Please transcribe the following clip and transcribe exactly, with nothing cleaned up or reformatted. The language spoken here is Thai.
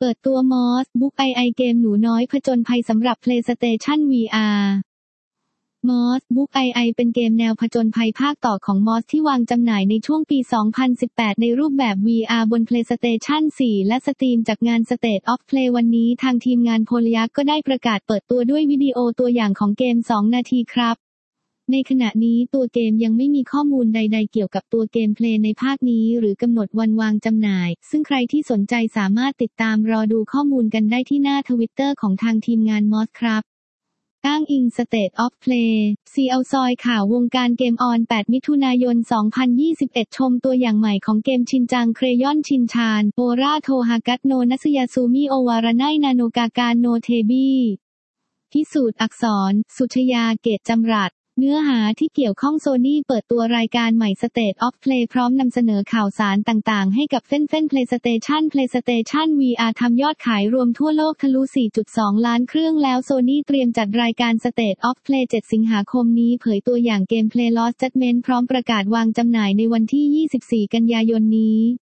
เปิดตัว Moss Book ไอ ไอ เกมหนูน้อยผจญภัยสำหรับ PlayStation วี อาร์ Moss Book ไอ ไอ เป็นเกมแนวผจญภัยภาคต่อของ Moss ที่วางจำหน่ายในช่วงปี สองพันสิบแปด ในรูปแบบ วี อาร์ บน PlayStation โฟร์ และ Steam จากงาน State of Play วันนี้ทางทีมงาน Polyarc ก็ได้ประกาศเปิดตัวด้วยวิดีโอตัวอย่างของเกม สอง นาทีครับในขณะนี้ตัวเกมยังไม่มีข้อมูลใดๆเกี่ยวกับตัวเกมเพลย์ในภาคนี้หรือกำหนดวันวางจำหน่ายซึ่งใครที่สนใจสามารถติดตามรอดูข้อมูลกันได้ที่หน้า Twitter ของทางทีมงาน Moss ครับอ้างอิง State of Play ซี แอล ซอยข่าววงการเกมออน แปด มิถุนายน สองพันยี่สิบเอ็ด ชมตัวอย่างใหม่ของเกมชินจังเครยอนชินชานโอราโทฮากัตโนนัสยาซูมิโอวารานายนาโนกากาโนเทบีพิสูจน์อักษรสุชยาเกตจำรัดเนื้อหาที่เกี่ยวข้องโซนี่เปิดตัวรายการใหม่ State of Play พร้อมนำเสนอข่าวสารต่างๆให้กับแฟนๆ PlayStation PlayStation วี อาร์ ทำยอดขายรวมทั่วโลกทะลุ สี่จุดสอง ล้านเครื่องแล้วโซนี่เตรียมจัดรายการ State of Play เจ็ด สิงหาคมนี้เผยตัวอย่างเกม Play Lost Judgment พร้อมประกาศวางจำหน่ายในวันที่ ยี่สิบสี่ กันยายนนี้